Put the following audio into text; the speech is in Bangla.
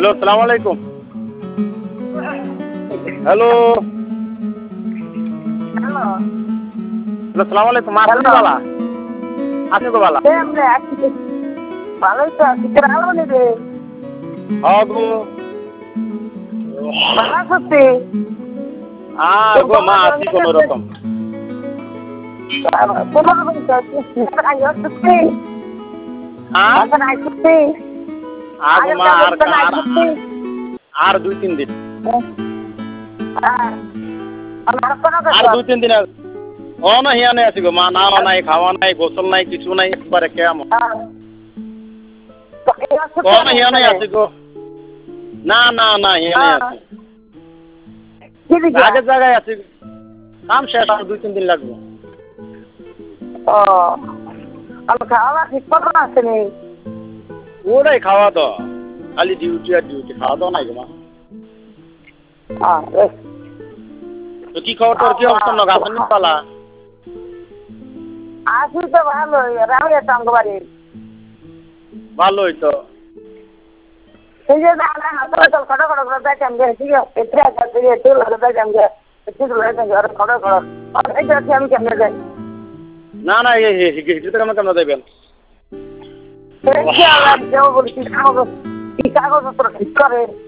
হ্যালো, আসসালামু আলাইকুম। হ্যালো, হ্যালো আসসালামু আলাইকুম। আসি হ্যালো বালা, আসি গো বালা। এমনি আছি ভালোই তো আছি ভালো নি রে গো ভালো আছি গো মা আছি কোনো রকম। কোনো রকম তো আগে আসছি এখন আইছি গো আগে মা আর তো আইছি আর 2-3 দিন। আমার কোনো আর কথা 2-3 দিন না হিয়ানে আছি গো মা। নাওয়া নাই, খাওয়া নাই, গোসল নাই, কিছু নাই, একবারে কেমন। না হিয়ানে আছি গো। না না না হিয়ানে আছি। আগের জায়গায় আছি। কাম শেষ, আর 2-3 দিন লাগবে। ও আমি খাওয়া ঠিক মতো আসেনি ওরাই খাওয়া দাওয়া, খালি ডিউটি আর ডিউটি, খাওয়া দাওয়া নাই গো মা। তো কি খবর তোর, কি অবস্থা? নগা আসেন পালা আসি তো ভালোই রাহুল একটা অঙ্গবাড়ি ভালোই তো। সেই যে দাদা হাতে তো খড় খড় করে দেখ আমি ঠিক আছে এতে আছে তুই এতে লাগে দেখ আমি ঠিক লাগে আর খড় খড় এই যে আমি কেমনে যাই না না হিটে কেমন কেমন দেবেন? এই যে আল্লাহ দেও বলি কি কাগজ পত্র ঠিক করে